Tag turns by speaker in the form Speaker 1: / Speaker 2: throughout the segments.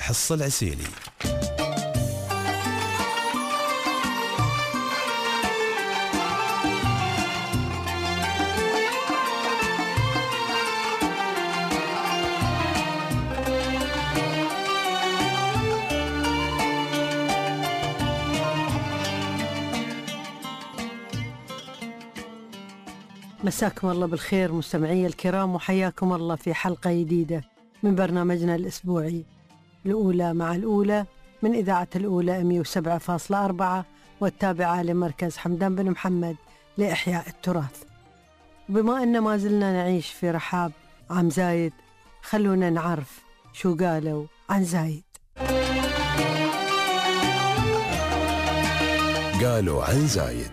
Speaker 1: الحصة العسيلي.
Speaker 2: مساكم الله بالخير مستمعي الكرام، وحياكم الله في حلقة جديدة من برنامجنا الأسبوعي الأولى مع الأولى من إذاعة الأولى 107.4 والتابعة لمركز حمدان بن محمد لإحياء التراث. بما أن ما زلنا نعيش في رحاب عام زايد، خلونا نعرف شو قالوا عن زايد.
Speaker 1: قالوا عن زايد.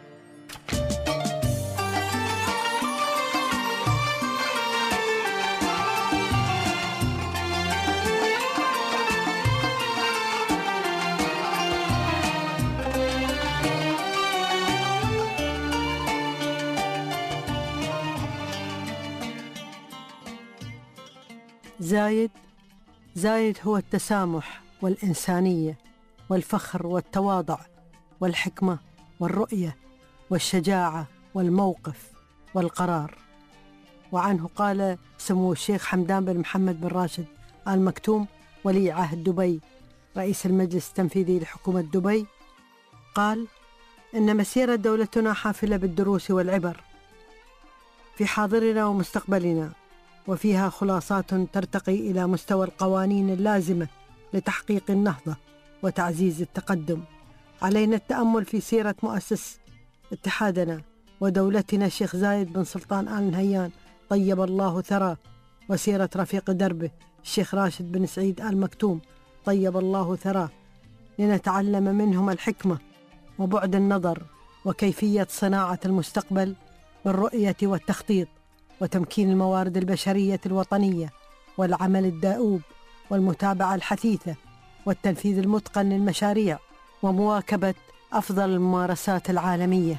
Speaker 2: زايد هو التسامح والإنسانية والفخر والتواضع والحكمة والرؤية والشجاعة والموقف والقرار. وعنه قال سمو الشيخ حمدان بن محمد بن راشد آل مكتوم ولي عهد دبي رئيس المجلس التنفيذي لحكومة دبي، قال إن مسيرة دولتنا حافلة بالدروس والعبر في حاضرنا ومستقبلنا، وفيها خلاصات ترتقي إلى مستوى القوانين اللازمة لتحقيق النهضة وتعزيز التقدم. علينا التأمل في سيرة مؤسس اتحادنا ودولتنا الشيخ زايد بن سلطان آل نهيان طيب الله ثراه، وسيرة رفيق دربه الشيخ راشد بن سعيد آل مكتوم طيب الله ثراه، لنتعلم منهم الحكمة وبعد النظر وكيفية صناعة المستقبل بالرؤية والتخطيط وتمكين الموارد البشرية الوطنية والعمل الدؤوب والمتابعة الحثيثة والتنفيذ المتقن للمشاريع ومواكبة أفضل الممارسات العالمية.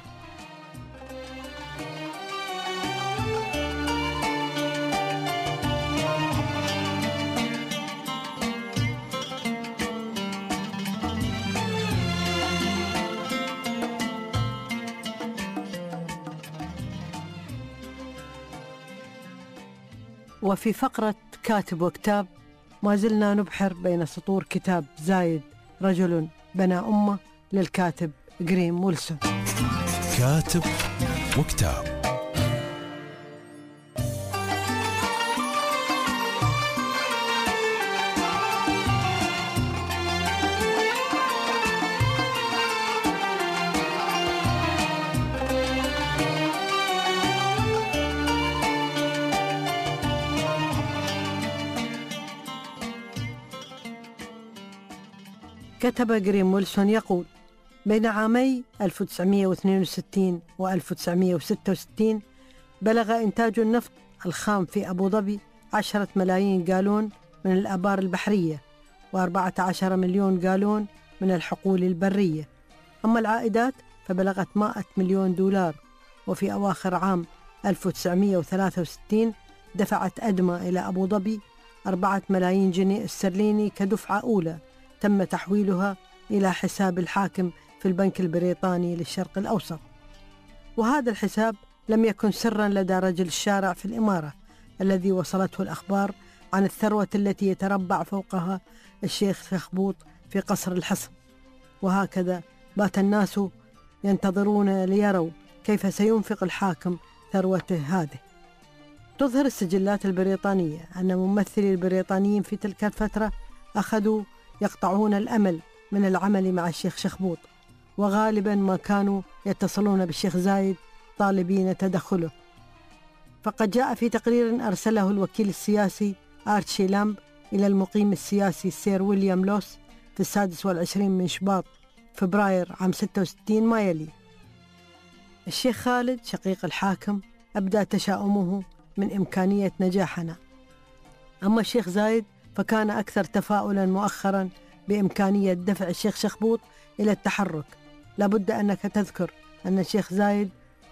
Speaker 2: وفي فقرة كاتب وكتاب ما زلنا نبحر بين سطور كتاب زايد رجل بنى أمة للكاتب غريم ويلسون.
Speaker 1: كاتب وكتاب.
Speaker 2: كتب غريم ويلسون يقول: بين عامي 1962 و 1966 بلغ إنتاج النفط الخام في أبو ظبي 10 ملايين جالون من الآبار البحرية و14 مليون جالون من الحقول البرية. أما العائدات فبلغت 100 مليون دولار. وفي أواخر عام 1963 دفعت أدمى إلى أبو ظبي 4 ملايين جنيه استرليني كدفعة أولى تم تحويلها إلى حساب الحاكم في البنك البريطاني للشرق الأوسط. وهذا الحساب لم يكن سرا لدى رجل الشارع في الإمارة الذي وصلته الأخبار عن الثروة التي يتربع فوقها الشيخ شخبوط في قصر الحصن. وهكذا بات الناس ينتظرون ليروا كيف سينفق الحاكم ثروته هذه. تظهر السجلات البريطانية أن ممثلي البريطانيين في تلك الفترة أخذوا يقطعون الأمل من العمل مع الشيخ شخبوط، وغالبا ما كانوا يتصلون بالشيخ زايد طالبين تدخله. فقد جاء في تقرير أرسله الوكيل السياسي آرتشي لامب إلى المقيم السياسي سير ويليام لوس في 26 من شباط فبراير عام 66 ما يلي: الشيخ خالد شقيق الحاكم أبدى تشاؤمه من إمكانية نجاحنا، أما الشيخ زايد فكان أكثر تفاؤلا مؤخرا بإمكانية دفع الشيخ شخبوط إلى التحرك. لابد أنك تذكر أن الشيخ زايد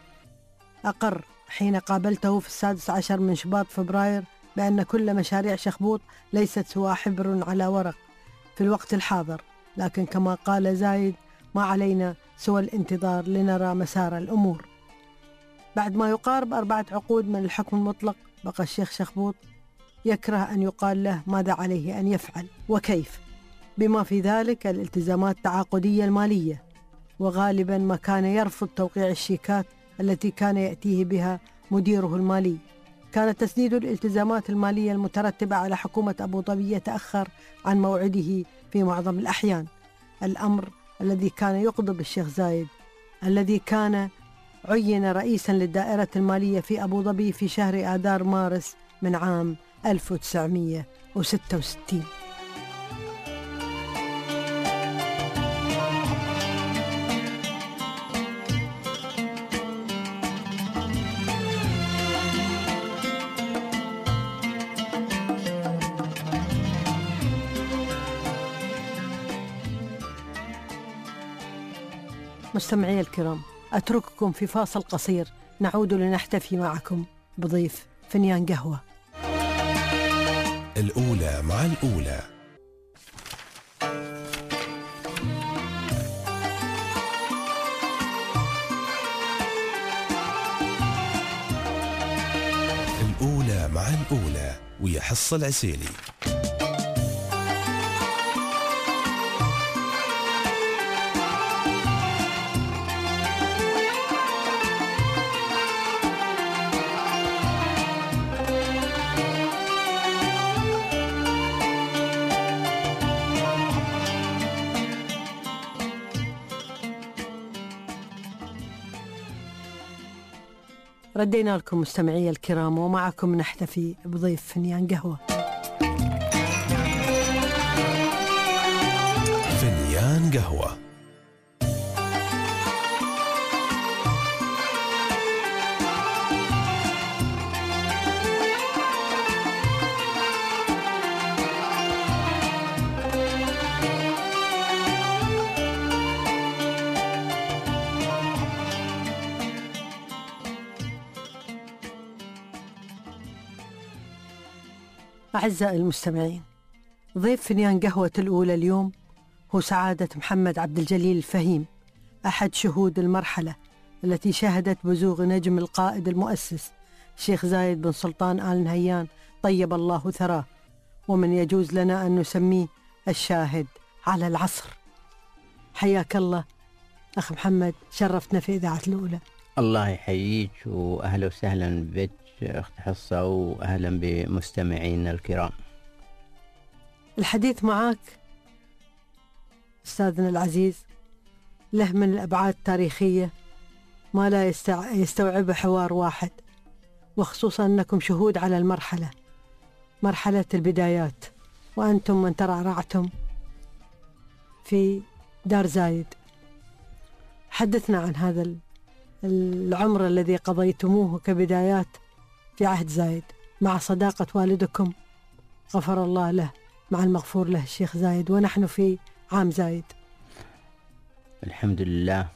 Speaker 2: أقر حين قابلته في 16 من شباط فبراير بأن كل مشاريع شخبوط ليست سوى حبر على ورق، في الوقت الحاضر، لكن كما قال زايد: ما علينا سوى الانتظار لنرى مسار الأمور. بعد ما يقارب 4 عقود من الحكم المطلق، بقى الشيخ شخبوط يكره أن يقال له ماذا عليه أن يفعل وكيف، بما في ذلك الالتزامات التعاقدية المالية، وغالبا ما كان يرفض توقيع الشيكات التي كان يأتيه بها مديره المالي. كان تسديد الالتزامات المالية المترتبة على حكومة أبو ظبي يتأخر عن موعده في معظم الأحيان، الأمر الذي كان يغضب الشيخ زايد الذي كان عين رئيسا للدائرة المالية في أبو ظبي في شهر آذار مارس من عام 1966. مستمعي الكرام، أترككم في فاصل قصير، نعود لنحتفي معكم بضيف فنيان قهوة.
Speaker 1: الأولى مع الأولى. الأولى مع الأولى ويا حصة العسيلي.
Speaker 2: ردينا لكم مستمعي الكرام، ومعكم نحتفي بضيف فنيان قهوة.
Speaker 1: فنيان قهوة.
Speaker 2: أعزائي المستمعين، ضيف فنيان قهوة الأولى اليوم هو سعادة محمد عبد الجليل الفهيم، أحد شهود المرحلة التي شهدت بزوغ نجم القائد المؤسس الشيخ زايد بن سلطان آل نهيان طيب الله ثراه، ومن يجوز لنا أن نسميه الشاهد على العصر. حياك الله أخ محمد، شرفتنا في إذاعة الأولى.
Speaker 3: الله يحييك، وأهلا وسهلا بك أخت حصة، وأهلا بمستمعينا الكرام.
Speaker 2: الحديث معك أستاذنا العزيز له من الأبعاد التاريخية ما لا يستوعبه حوار واحد، وخصوصا أنكم شهود على مرحلة البدايات، وأنتم من ترعرعتم في دار زايد. حدثنا عن هذا العمر الذي قضيتموه كبدايات في عهد زايد مع صداقة والدكم غفر الله له مع المغفور له الشيخ زايد، ونحن في عام زايد.
Speaker 3: الحمد لله،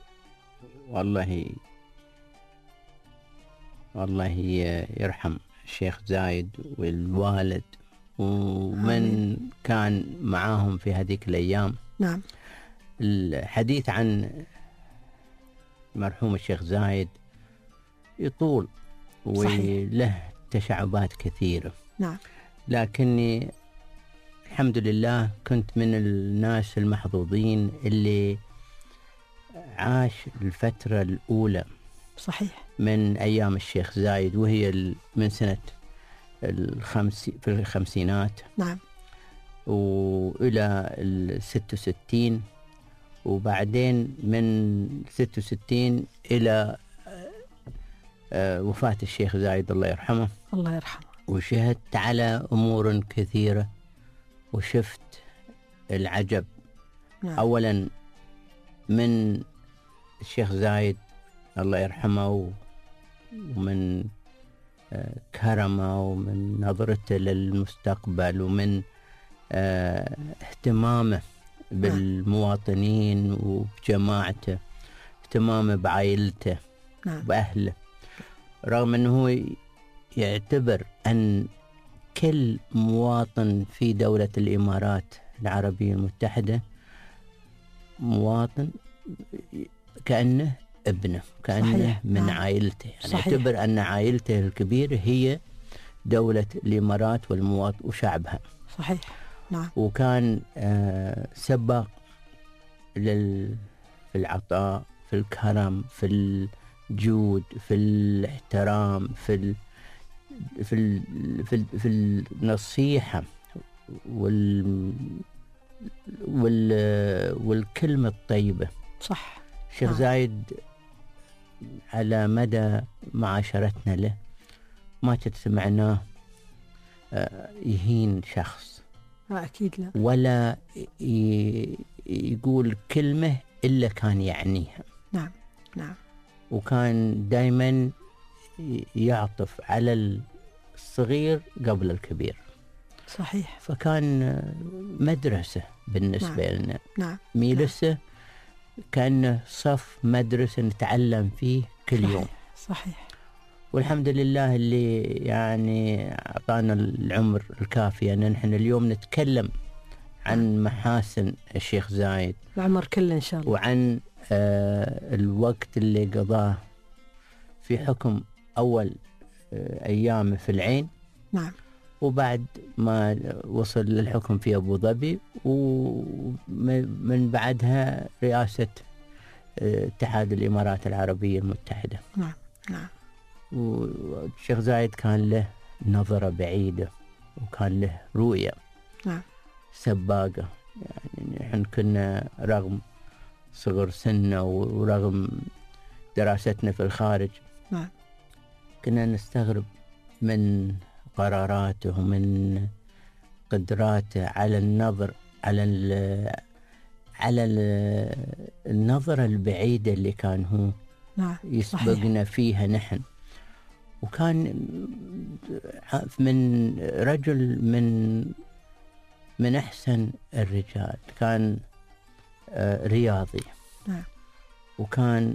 Speaker 3: والله يرحم الشيخ زايد والوالد ومن كان معاهم في هذيك الأيام.
Speaker 2: نعم.
Speaker 3: الحديث عن مرحوم الشيخ زايد يطول وله تشعبات كثيرة.
Speaker 2: نعم.
Speaker 3: لكني الحمد لله كنت من الناس المحظوظين اللي عاش الفترة الأولى.
Speaker 2: صحيح.
Speaker 3: من أيام الشيخ زايد، وهي من سنة في الخمسينات.
Speaker 2: نعم.
Speaker 3: وإلى 66، وبعدين من 66 إلى وفاة الشيخ زايد الله يرحمه.
Speaker 2: الله يرحمه.
Speaker 3: وشهدت على أمور كثيرة وشفت العجب.
Speaker 2: نعم.
Speaker 3: أولا من الشيخ زايد الله يرحمه، ومن كرمه، ومن نظرته للمستقبل، ومن اهتمامه بالمواطنين وبجماعته، اهتمامه بعائلته.
Speaker 2: نعم.
Speaker 3: وأهله، رغم أنه يعتبر أن كل مواطن في دولة الإمارات العربية المتحدة مواطن كأنه ابنه، كأنه
Speaker 2: صحيح.
Speaker 3: من عائلته، يعني
Speaker 2: صحيح.
Speaker 3: اعتبر أن عائلته الكبيرة هي دولة الإمارات وشعبها.
Speaker 2: صحيح. نعم.
Speaker 3: وكان سباق في العطاء، في الكرم، في الجود، في الاحترام، في النصيحة والكلمة الطيبة.
Speaker 2: صح.
Speaker 3: الشيخ زايد على مدى معاشرتنا له ما كنت سمعناه يهين شخص،
Speaker 2: أكيد لا،
Speaker 3: ولا يقول كلمة إلا كان يعنيها.
Speaker 2: نعم نعم.
Speaker 3: وكان دايما يعطف على الصغير قبل الكبير.
Speaker 2: صحيح.
Speaker 3: فكان مدرسة بالنسبة لنا.
Speaker 2: نعم.
Speaker 3: ميلسه كأنه صف مدرسة نتعلم فيه كل يوم.
Speaker 2: صحيح.
Speaker 3: والحمد لله اللي يعني أعطانا العمر الكافي أن نحن اليوم نتكلم عن محاسن الشيخ زايد،
Speaker 2: العمر كله إن شاء الله،
Speaker 3: وعن الوقت اللي قضاه في حكم أول أيامه في العين.
Speaker 2: نعم.
Speaker 3: وبعد ما وصل للحكم في أبو ظبي، ومن بعدها رئاسة اتحاد الإمارات العربية المتحدة.
Speaker 2: نعم نعم.
Speaker 3: والشيخ زايد كان له نظرة بعيدة، وكان له رؤية.
Speaker 2: نعم.
Speaker 3: سباقة. يعني نحن كنا رغم صغر سنة ورغم دراستنا في الخارج،
Speaker 2: نعم،
Speaker 3: كنا نستغرب من قراراته ومن قدراته على النظر على النظرة البعيدة اللي كان هو
Speaker 2: نعم
Speaker 3: يسبقنا فيها نحن. وكان من رجل من أحسن الرجال. كان رياضي.
Speaker 2: نعم.
Speaker 3: وكان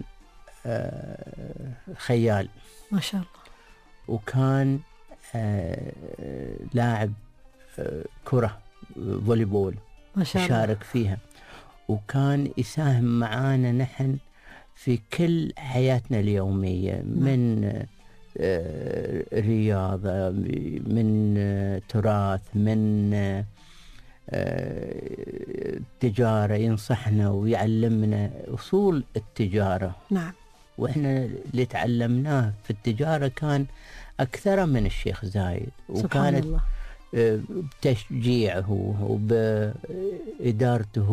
Speaker 3: خيال
Speaker 2: ما شاء الله.
Speaker 3: وكان لاعب كرة فولي بول
Speaker 2: ما شاء الله،
Speaker 3: يشارك فيها، وكان يساهم معانا نحن في كل حياتنا اليومية. من رياضة، من تراث، من تجارة، ينصحنا ويعلمنا أصول التجارة.
Speaker 2: نعم.
Speaker 3: وإحنا اللي تعلمناه في التجارة كان أكثر من الشيخ زايد. وكانت بتشجيعه وبإدارته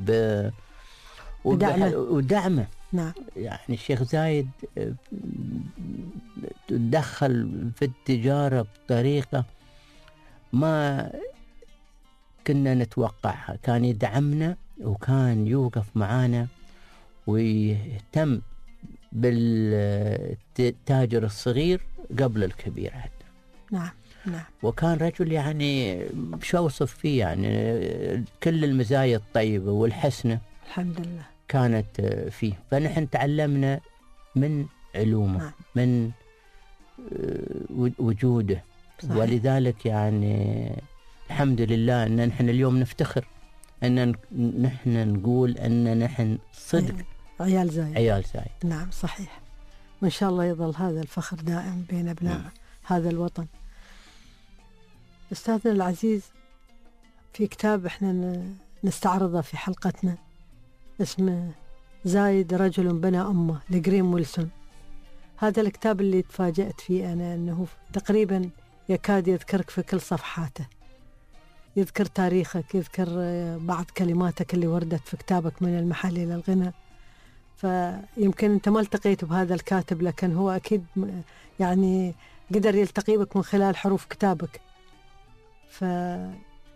Speaker 3: ودعمه.
Speaker 2: نعم.
Speaker 3: يعني الشيخ زايد تدخل في التجارة بطريقة ما كنا نتوقعها. كان يدعمنا وكان يوقف معانا ويهتم بالتاجر الصغير قبل الكبير حتى.
Speaker 2: نعم نعم.
Speaker 3: وكان رجل يعني شو أوصف فيه، يعني كل المزايا الطيبة والحسنة
Speaker 2: الحمد لله
Speaker 3: كانت فيه. فنحن تعلمنا من علومه.
Speaker 2: نعم.
Speaker 3: من وجوده.
Speaker 2: صحيح.
Speaker 3: ولذلك يعني الحمد لله أن نحن اليوم نفتخر أن نحن نقول أن نحن صدق
Speaker 2: عيال زايد.
Speaker 3: نعم
Speaker 2: صحيح. وإن شاء الله يظل هذا الفخر دائم بين أبناء هذا الوطن. أستاذنا العزيز، في كتاب احنا نستعرضه في حلقتنا اسمه زايد رجل بنى أمه لجريم ويلسون. هذا الكتاب اللي تفاجأت فيه أنا أنه تقريبا يكاد يذكرك في كل صفحاته، يذكر تاريخك، يذكر بعض كلماتك اللي وردت في كتابك من المحل إلى الغنى. فيمكن أنت ما التقيت بهذا الكاتب، لكن هو أكيد يعني قدر يلتقي بك من خلال حروف كتابك. فذكر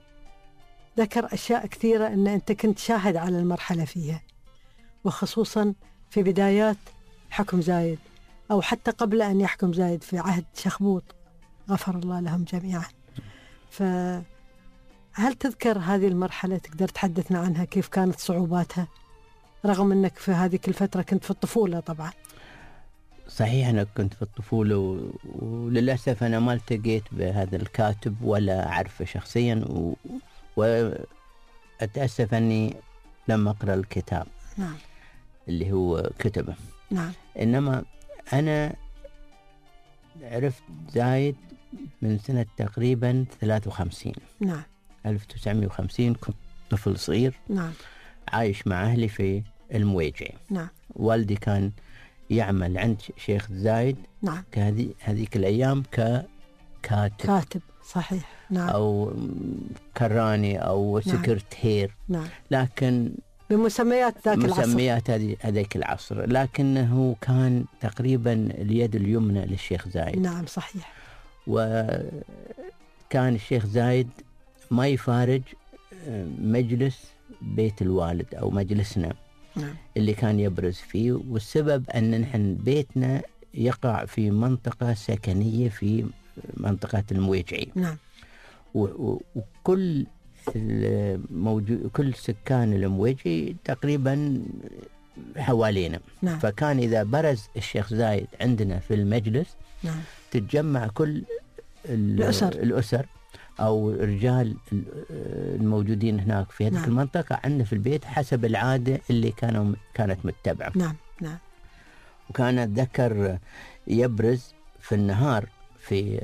Speaker 2: أشياء كثيرة أن أنت كنت شاهد على المرحلة فيها، وخصوصا في بدايات حكم زايد أو حتى قبل أن يحكم زايد في عهد شخبوط، غفر الله لهم جميعا. فهل تذكر هذه المرحلة؟ تقدر تحدثنا عنها، كيف كانت صعوباتها رغم أنك في هذه الفترة كنت في الطفولة؟ طبعا
Speaker 3: صحيح، أنا كنت في الطفولة وللأسف أنا ما التقيت بهذا الكاتب ولا أعرفه شخصيا، أتأسف أني لم أقرأ الكتاب
Speaker 2: نعم
Speaker 3: اللي هو كتبه.
Speaker 2: نعم.
Speaker 3: إنما أنا عرفت زايد من سنة تقريبا 53.
Speaker 2: نعم.
Speaker 3: 1950 كنت طفل صغير.
Speaker 2: نعم.
Speaker 3: عايش مع أهلي في المويجي.
Speaker 2: نعم.
Speaker 3: والدي كان يعمل عند شيخ زايد.
Speaker 2: نعم.
Speaker 3: هذيك الأيام كاتب
Speaker 2: صحيح. نعم.
Speaker 3: أو كراني أو سكرتير.
Speaker 2: نعم.
Speaker 3: لكن
Speaker 2: بمسميات ذاك العصر.
Speaker 3: مسميات هذيك العصر، لكنه كان تقريبا اليد اليمنى للشيخ زايد.
Speaker 2: نعم صحيح.
Speaker 3: وكان الشيخ زايد ما يفارج مجلس بيت الوالد أو مجلسنا.
Speaker 2: نعم.
Speaker 3: اللي كان يبرز فيه، والسبب أن نحن بيتنا يقع في منطقة سكنية في منطقة المويجعي.
Speaker 2: نعم.
Speaker 3: وكل كل سكان المويجعي تقريبا حوالينا.
Speaker 2: نعم.
Speaker 3: فكان إذا برز الشيخ زايد عندنا في المجلس
Speaker 2: نعم.
Speaker 3: تتجمع كل الأسر أو الرجال الموجودين هناك في هذه
Speaker 2: نعم.
Speaker 3: المنطقة عندنا في البيت حسب العادة اللي كانت متبعة.
Speaker 2: نعم. نعم.
Speaker 3: وكان أتذكر يبرز في النهار في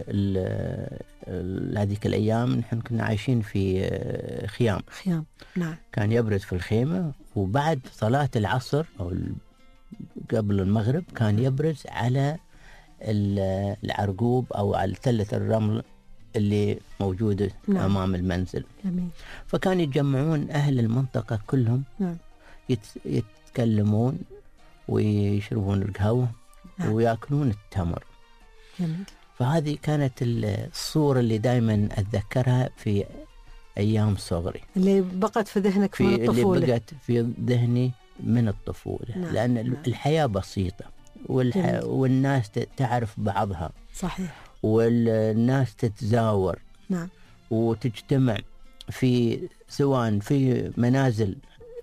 Speaker 3: هذيك الأيام نحن كنا عايشين في خيام.
Speaker 2: نعم.
Speaker 3: كان يبرز في الخيمة، وبعد صلاة العصر أو قبل المغرب كان يبرز على العرقوب أو على تلة الرمل اللي موجودة. نعم. أمام المنزل.
Speaker 2: جميل.
Speaker 3: فكان يتجمعون أهل المنطقة كلهم.
Speaker 2: نعم.
Speaker 3: يتكلمون ويشربون القهوة. نعم. ويأكلون التمر.
Speaker 2: جميل.
Speaker 3: فهذه كانت الصورة اللي دائما أتذكرها في أيام صغري،
Speaker 2: اللي بقت في ذهنك من الطفولة.
Speaker 3: اللي بقت في ذهني من الطفولة. نعم. لأن نعم. الحياة بسيطة والناس تعرف بعضها.
Speaker 2: صحيح.
Speaker 3: والناس تتزاور.
Speaker 2: نعم.
Speaker 3: وتجتمع سواء في منازل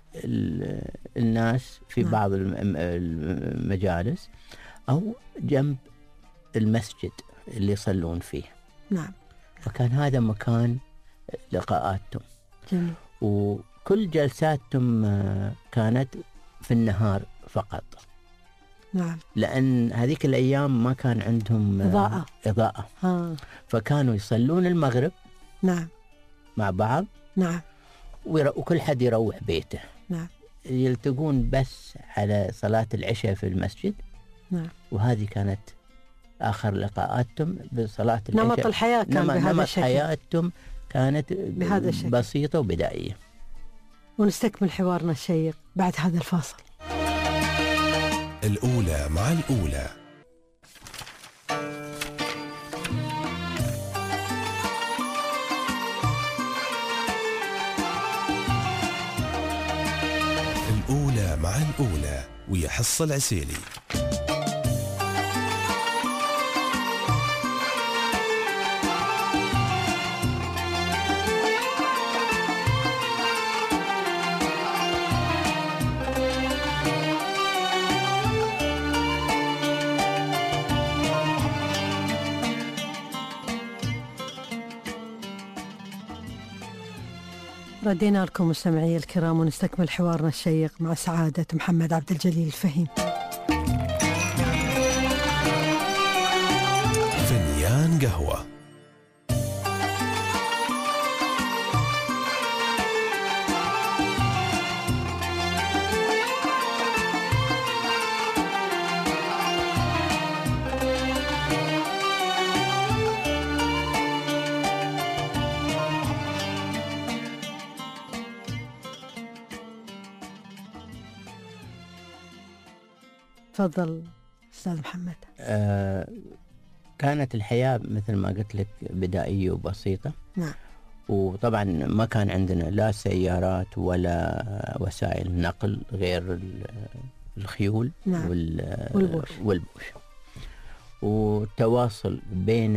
Speaker 3: الناس في نعم. بعض المجالس أو جنب المسجد اللي يصلون فيه.
Speaker 2: نعم.
Speaker 3: فكان هذا مكان لقاءاتهم.
Speaker 2: جميل.
Speaker 3: وكل جلساتهم كانت في النهار فقط.
Speaker 2: نعم.
Speaker 3: لأن هذيك الأيام ما كان عندهم إضاءة. فكانوا يصلون المغرب.
Speaker 2: نعم.
Speaker 3: مع بعض.
Speaker 2: نعم.
Speaker 3: وكل حد يروح بيته.
Speaker 2: نعم.
Speaker 3: يلتقون بس على صلاة العشاء في المسجد.
Speaker 2: نعم.
Speaker 3: وهذه كانت آخر لقاءاتهم بصلاة العشاء.
Speaker 2: نمط الحياة كان بهذا الشكل.
Speaker 3: حياتهم كانت
Speaker 2: بهذا الشكل.
Speaker 3: بسيطة وبدائية.
Speaker 2: ونستكمل حوارنا الشيق بعد هذا الفاصل.
Speaker 1: الأولى مع الأولى. الأولى مع الأولى ويا حصة العسيلي.
Speaker 2: ردينا لكم مستمعي الكرام ونستكمل حوارنا الشيق مع سعادة محمد عبد الجليل الفهيم.
Speaker 1: فنيان قهوة.
Speaker 2: تفضل أستاذ محمد.
Speaker 3: كانت الحياة مثل ما قلت لك بدائية وبسيطة.
Speaker 2: نعم.
Speaker 3: وطبعا ما كان عندنا لا سيارات ولا وسائل نقل غير الخيول.
Speaker 2: نعم.
Speaker 3: والبوش. والتواصل بين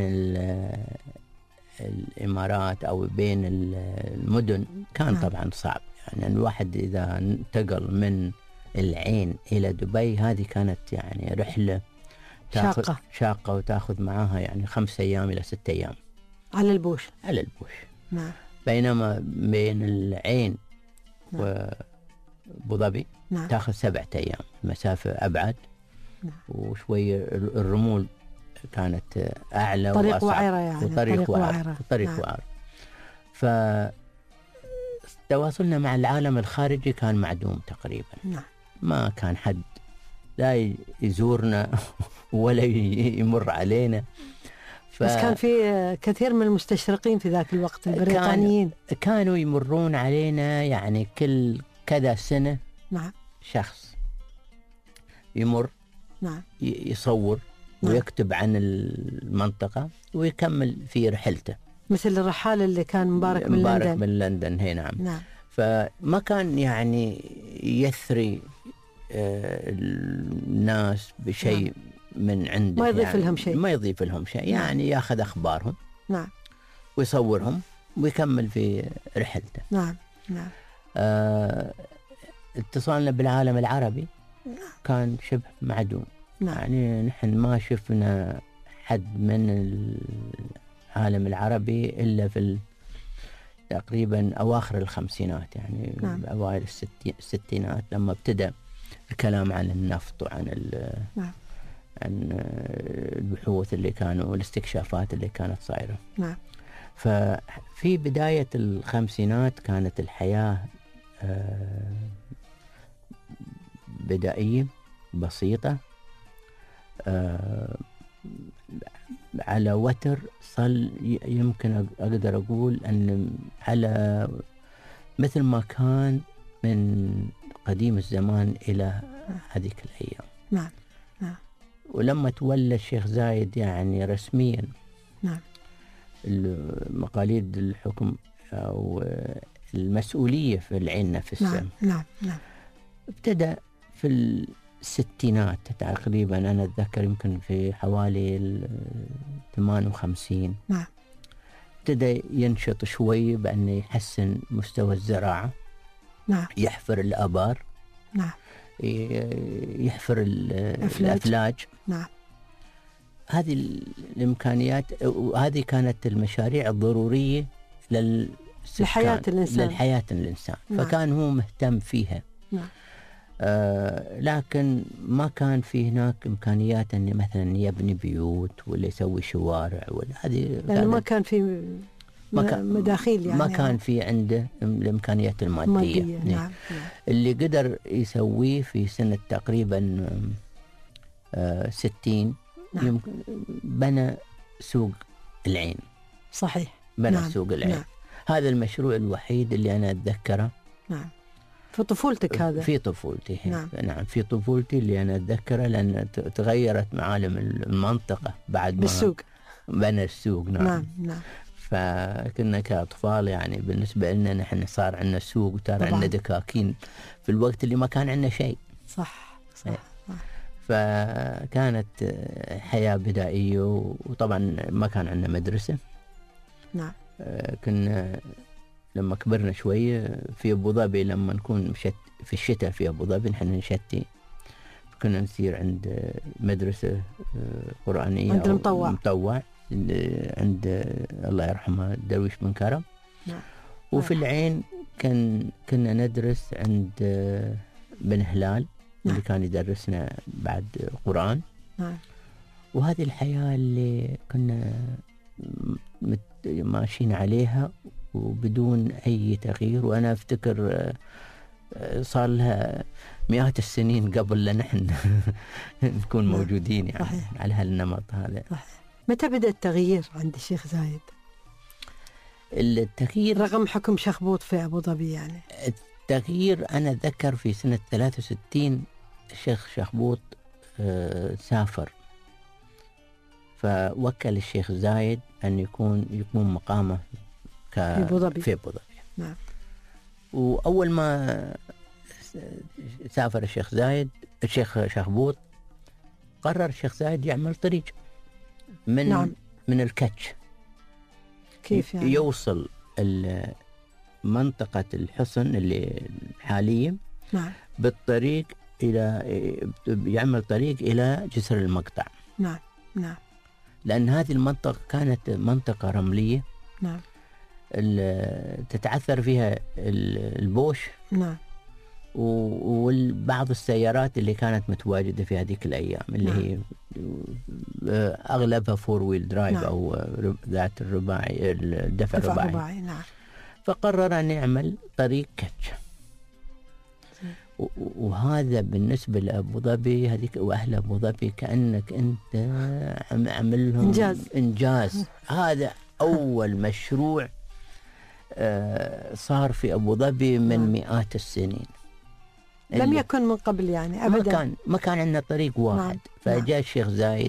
Speaker 3: الإمارات أو بين المدن كان
Speaker 2: نعم.
Speaker 3: طبعا صعب. يعني الواحد إذا انتقل من العين إلى دبي هذه كانت يعني رحلة شاقة وتأخذ معها يعني 5 أيام إلى 6 أيام
Speaker 2: على البوش.
Speaker 3: على البوش.
Speaker 2: نعم.
Speaker 3: بينما بين العين وأبو ظبي
Speaker 2: نعم.
Speaker 3: تأخذ 7 أيام، مسافة أبعد.
Speaker 2: نعم.
Speaker 3: وشوية الرمول كانت أعلى
Speaker 2: طريق
Speaker 3: وأصعب،
Speaker 2: وعرة يعني
Speaker 3: وطريق وعرة.
Speaker 2: نعم.
Speaker 3: فتواصلنا مع العالم الخارجي كان معدوم تقريبا.
Speaker 2: نعم.
Speaker 3: ما كان حد لا يزورنا ولا يمر علينا.
Speaker 2: بس كان في كثير من المستشرقين في ذاك الوقت البريطانيين
Speaker 3: كانوا يمرون علينا يعني كل كذا سنة.
Speaker 2: نعم.
Speaker 3: شخص يمر.
Speaker 2: نعم.
Speaker 3: يصور. نعم. ويكتب عن المنطقة ويكمل في رحلته،
Speaker 2: مثل الرحال اللي كان مبارك
Speaker 3: من لندن. هي نعم.
Speaker 2: نعم.
Speaker 3: فما كان يعني يثري الناس بشيء. نعم. من عنده،
Speaker 2: ما يضيف يعني لهم شيء،
Speaker 3: ما يضيف لهم شيء. نعم. يعني ياخذ أخبارهم.
Speaker 2: نعم.
Speaker 3: ويصورهم ويكمل في رحلته.
Speaker 2: نعم. نعم.
Speaker 3: اتصالنا بالعالم العربي.
Speaker 2: نعم.
Speaker 3: كان شبه معدوم.
Speaker 2: نعم.
Speaker 3: يعني نحن ما شفنا حد من العالم العربي إلا في تقريبا أواخر الخمسينات، يعني
Speaker 2: نعم.
Speaker 3: أوائل الستينات لما ابتدأ الكلام عن النفط وعن
Speaker 2: نعم.
Speaker 3: عن البحوث اللي كانوا والاستكشافات اللي كانت صايرة.
Speaker 2: نعم.
Speaker 3: ففي بداية الخمسينات كانت الحياة بدائية بسيطة، على وتر صل. يمكن أقدر أقول أن على مثل ما كان من قديم الزمان إلى هذيك الأيام.
Speaker 2: نعم. نعم.
Speaker 3: ولما تولى الشيخ زايد يعني رسميا،
Speaker 2: نعم،
Speaker 3: مقاليد الحكم أو المسؤولية في العين نفسها.
Speaker 2: نعم. نعم. نعم.
Speaker 3: ابتدأ في الستينات تقريبا، أنا أتذكر يمكن في حوالي 58.
Speaker 2: نعم.
Speaker 3: ابتدأ ينشط شوي بأنه يحسن مستوى الزراعة.
Speaker 2: نعم.
Speaker 3: يحفر الآبار.
Speaker 2: نعم.
Speaker 3: يحفر الأفلاج.
Speaker 2: نعم.
Speaker 3: هذه الإمكانيات، وهذه كانت المشاريع الضرورية
Speaker 2: لحياة
Speaker 3: الإنسان.
Speaker 2: نعم.
Speaker 3: فكان هو مهتم فيها.
Speaker 2: نعم.
Speaker 3: لكن ما كان في هناك إمكانيات أن مثلا يبني بيوت ولا يسوي شوارع ولا هذه،
Speaker 2: لأنه ما كان في مداخيل، يعني
Speaker 3: ما كان في عنده الإمكانيات المادية.
Speaker 2: نعم. نعم.
Speaker 3: اللي قدر يسويه في سنة تقريبا 60.
Speaker 2: نعم.
Speaker 3: بنى سوق العين.
Speaker 2: صحيح.
Speaker 3: بنى
Speaker 2: نعم.
Speaker 3: سوق العين.
Speaker 2: نعم.
Speaker 3: هذا المشروع الوحيد اللي أنا أتذكره.
Speaker 2: نعم. في طفولتك هذا؟
Speaker 3: في طفولتي.
Speaker 2: نعم.
Speaker 3: نعم، في طفولتي اللي أنا أتذكره، لأن تغيرت معالم المنطقة بعد ما
Speaker 2: بالسوق.
Speaker 3: بنى السوق. نعم.
Speaker 2: نعم. نعم.
Speaker 3: فكنا كأطفال يعني بالنسبة لنا نحن صار عندنا سوق وصار عندنا دكاكين في الوقت اللي ما كان عندنا شيء.
Speaker 2: صح.
Speaker 3: فكانت حياة بدائية، وطبعا ما كان عندنا مدرسة.
Speaker 2: نعم.
Speaker 3: كنا لما كبرنا شوية في أبو ظبي، لما نكون في الشتاء في أبو ظبي نحن نشتي، كنا نسير عند مدرسة قرآنية
Speaker 2: عند المطوع
Speaker 3: عند الله يرحمه درويش بن كرم.
Speaker 2: نعم.
Speaker 3: وفي العين كنا ندرس عند بن هلال.
Speaker 2: نعم.
Speaker 3: اللي كان يدرسنا بعد قرآن.
Speaker 2: نعم.
Speaker 3: وهذه الحياة اللي كنا ماشيين عليها وبدون أي تغيير. وأنا أفتكر صار لها مئات السنين قبل لا نحن نكون موجودين يعني. صحيح. على هالنمط هذا.
Speaker 2: صحيح. متى بدأ التغيير عند الشيخ زايد؟
Speaker 3: التغيير
Speaker 2: رغم حكم شخبوط في أبو ظبي يعني.
Speaker 3: التغيير أنا أتذكر في سنة 63 الشيخ شخبوط سافر، فوكل الشيخ زايد أن يكون مقامه في أبو ظبي.
Speaker 2: نعم.
Speaker 3: وأول ما سافر الشيخ شخبوط، قرر الشيخ زايد يعمل طريق من
Speaker 2: نعم.
Speaker 3: من الكتش.
Speaker 2: كيف يعني؟
Speaker 3: يوصل منطقة الحصن اللي حاليا.
Speaker 2: نعم.
Speaker 3: بالطريق يعمل طريق إلى جسر المقطع.
Speaker 2: نعم. نعم.
Speaker 3: لأن هذه المنطقة كانت منطقة رملية.
Speaker 2: نعم.
Speaker 3: تتعثر فيها البوش
Speaker 2: نعم.
Speaker 3: وبعض السيارات اللي كانت متواجدة في هذيك الأيام اللي
Speaker 2: نعم.
Speaker 3: هي أغلبها 4 ويل درايف.
Speaker 2: نعم.
Speaker 3: أو ذات الرباعي، الدفع
Speaker 2: دفع
Speaker 3: الرباعي.
Speaker 2: رباعي. نعم.
Speaker 3: فقرر أن يعمل طريق كاتش. وهذا بالنسبة لأبو ظبي هذيك وأهل أبو ظبي كأنك أنت عمل لهم إنجاز. هذا أول مشروع صار في أبو ظبي من مئات السنين.
Speaker 2: لم يكن من قبل يعني أبدا.
Speaker 3: ما كان عندنا طريق واحد.
Speaker 2: نعم.
Speaker 3: فجاء الشيخ زايد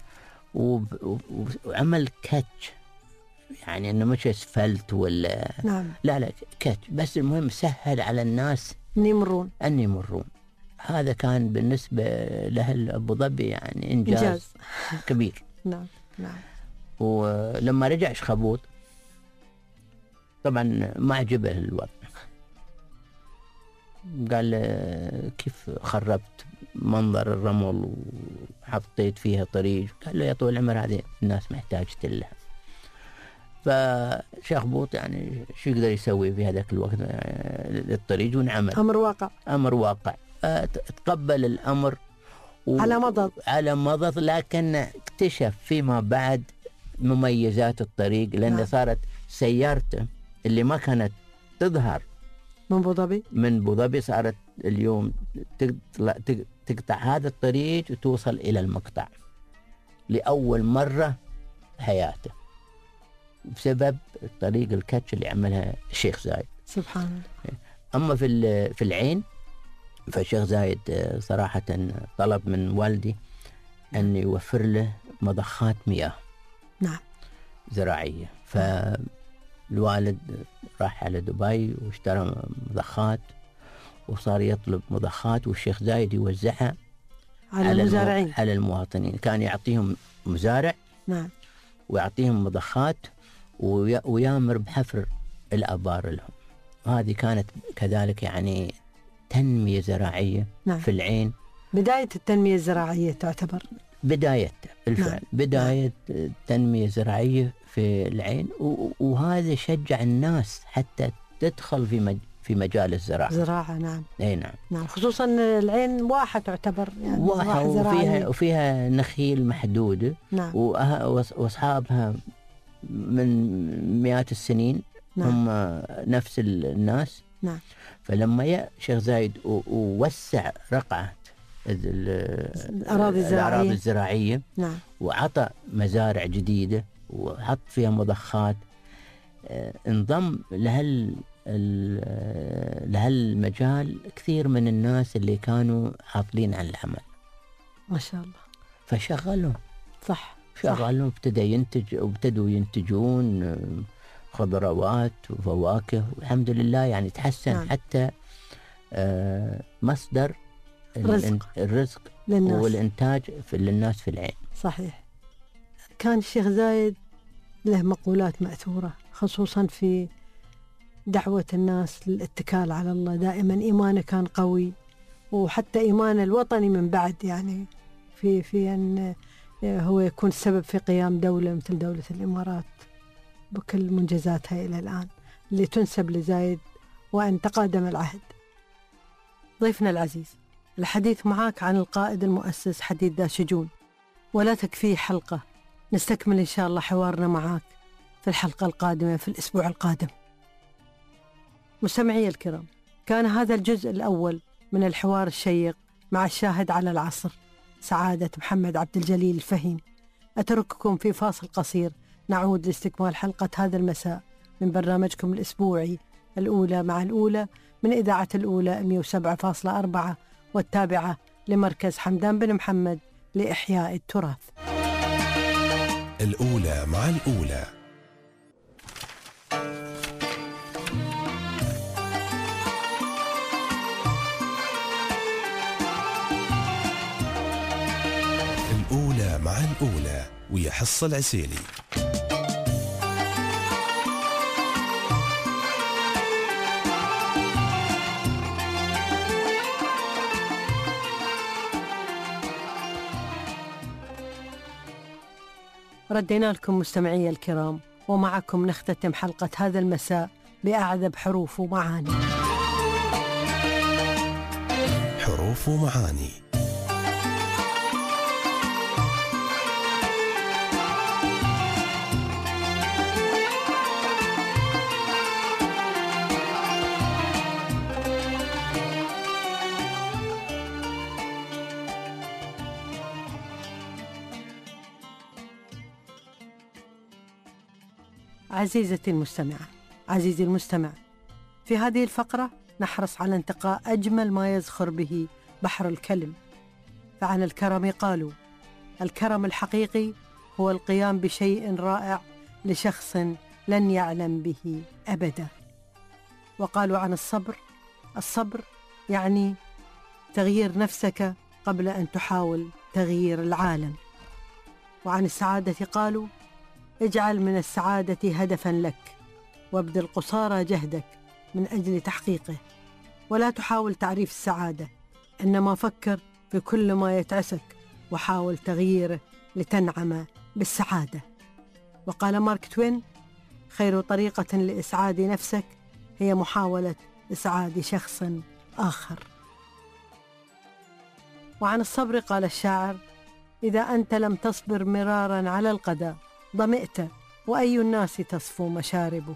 Speaker 3: وعمل كاتش، يعني انه مش اسفلت ولا
Speaker 2: نعم.
Speaker 3: لا كاتش بس. المهم سهل على الناس
Speaker 2: أن
Speaker 3: يمرون. هذا كان بالنسبة لأهل أبو ظبي يعني إنجاز كبير.
Speaker 2: نعم. نعم.
Speaker 3: ولما رجع شخبوط طبعا ما عجبه الوضع، قال كيف خربت منظر الرمل وحطيت فيها طريق؟ قال له يا طول العمر هذه الناس محتاجة لها. فشخبوط يعني شو يقدر يسوي في هذاك الوقت؟ الطريق ونعمل أمر واقع. تقبل الأمر على مضض، لكن اكتشف فيما بعد مميزات الطريق، لأن صارت سيارته اللي ما كانت تظهر من أبو ظبي صارت اليوم تقطع هذا الطريق وتوصل إلى المقطع لأول مرة حياته بسبب طريق الكاتش اللي عملها الشيخ زايد.
Speaker 2: سبحان الله.
Speaker 3: أما في العين فالشيخ زايد صراحة طلب من والدي أن يوفر له مضخات مياه.
Speaker 2: نعم.
Speaker 3: زراعية. فالوالد راح على دبي واشترى مضخات وصار يطلب مضخات، والشيخ زايد يوزعها على المواطنين. كان يعطيهم مزارع.
Speaker 2: نعم.
Speaker 3: ويعطيهم مضخات ويامر بحفر الآبار لهم. هذه كانت كذلك يعني تنمية زراعية.
Speaker 2: نعم.
Speaker 3: في العين
Speaker 2: بداية التنمية الزراعية تعتبر
Speaker 3: بدايته بالفعل.
Speaker 2: نعم.
Speaker 3: بداية التنمية الزراعية في العين. وهذا شجع الناس حتى تدخل في مجال الزراعة.
Speaker 2: نعم.
Speaker 3: اي نعم.
Speaker 2: نعم. خصوصا العين واحة تعتبر يعني
Speaker 3: واحة وفيها نخيل محدودة.
Speaker 2: نعم.
Speaker 3: واصحابها من مئات السنين. نعم. هم نفس الناس.
Speaker 2: نعم.
Speaker 3: فلما يا شيخ زايد ووسع رقعة الأراضي الزراعية.
Speaker 2: نعم.
Speaker 3: وعطى مزارع جديدة وحط فيها مضخات، انضم لهالمجال كثير من الناس اللي كانوا عاطلين عن العمل.
Speaker 2: ما شاء الله.
Speaker 3: فشغلهم.
Speaker 2: صح.
Speaker 3: شغلهم وابتدوا ينتجون خضروات وفواكه، والحمد لله يعني تحسن. نعم. حتى مصدر الرزق
Speaker 2: للناس.
Speaker 3: والإنتاج للناس في العين.
Speaker 2: صحيح. كان الشيخ زايد له مقولات مأثورة خصوصا في دعوة الناس للاتكال على الله. دائما إيمانه كان قوي، وحتى إيمانه الوطني من بعد يعني في أن هو يكون السبب في قيام دولة مثل دولة الإمارات بكل منجزاتها إلى الآن اللي تنسب لزايد وأن تقادم العهد. ضيفنا العزيز، الحديث معك عن القائد المؤسس حديد ذا شجون، ولا تكفيه حلقة. نستكمل إن شاء الله حوارنا معك في الحلقة القادمة في الأسبوع القادم. مستمعي الكرام، كان هذا الجزء الأول من الحوار الشيق مع الشاهد على العصر سعادة محمد عبد الجليل الفهيم. أترككم في فاصل قصير، نعود لاستكمال حلقة هذا المساء من برنامجكم الأسبوعي الأولى مع الأولى من إذاعة الأولى 107.4 والتابعة لمركز حمدان بن محمد لإحياء التراث.
Speaker 1: الأولى مع الأولى. الأولى مع الأولى ويحص العسيلي.
Speaker 2: ردينا لكم مستمعي الكرام ومعكم نختتم حلقة هذا المساء بأعذب حروف ومعاني.
Speaker 1: حروف ومعاني.
Speaker 2: عزيزتي المستمعة، عزيزي المستمع، في هذه الفقرة نحرص على انتقاء أجمل ما يزخر به بحر الكلم. فعن الكرم قالوا: الكرم الحقيقي هو القيام بشيء رائع لشخص لن يعلم به أبدا. وقالوا عن الصبر: الصبر يعني تغيير نفسك قبل أن تحاول تغيير العالم. وعن السعادة قالوا: اجعل من السعادة هدفاً لك، وابذل قصارى جهدك من أجل تحقيقه، ولا تحاول تعريف السعادة، إنما فكر في كل ما يتعسك وحاول تغييره لتنعم بالسعادة. وقال مارك توين: خير طريقة لإسعاد نفسك هي محاولة إسعاد شخص آخر. وعن الصبر قال الشاعر: إذا أنت لم تصبر مراراً على القضاء ضمئت، وأي الناس تصفو مشاربه.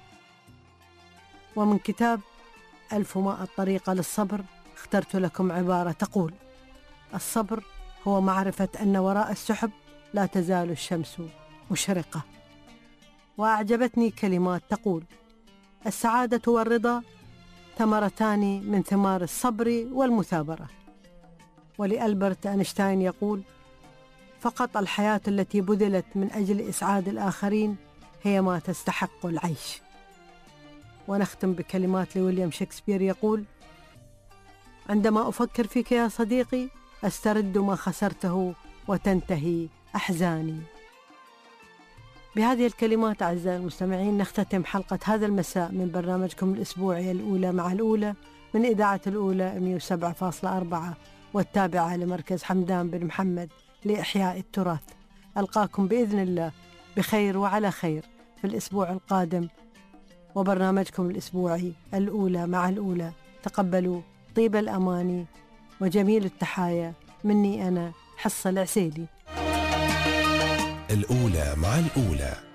Speaker 2: ومن كتاب 1100 طريقة للصبر اخترت لكم عبارة تقول: الصبر هو معرفة أن وراء السحب لا تزال الشمس مشرقة. وأعجبتني كلمات تقول: السعادة والرضا ثمرتان من ثمار الصبر والمثابرة. ولألبرت أينشتاين يقول: فقط الحياة التي بذلت من أجل إسعاد الآخرين هي ما تستحق العيش. ونختم بكلمات لويليام شكسبير يقول: عندما أفكر فيك يا صديقي أسترد ما خسرته وتنتهي أحزاني. بهذه الكلمات أعزائي المستمعين نختتم حلقة هذا المساء من برنامجكم الأسبوعي الأولى مع الأولى من إذاعة الأولى 107.4 والتابعة لمركز حمدان بن محمد لإحياء التراث. ألقاكم بإذن الله بخير وعلى خير في الأسبوع القادم وبرنامجكم الأسبوعي الأولى مع الأولى. تقبلوا طيب الأماني وجميل التحايا مني أنا حصة العسيلي.
Speaker 1: الأولى مع الأولى.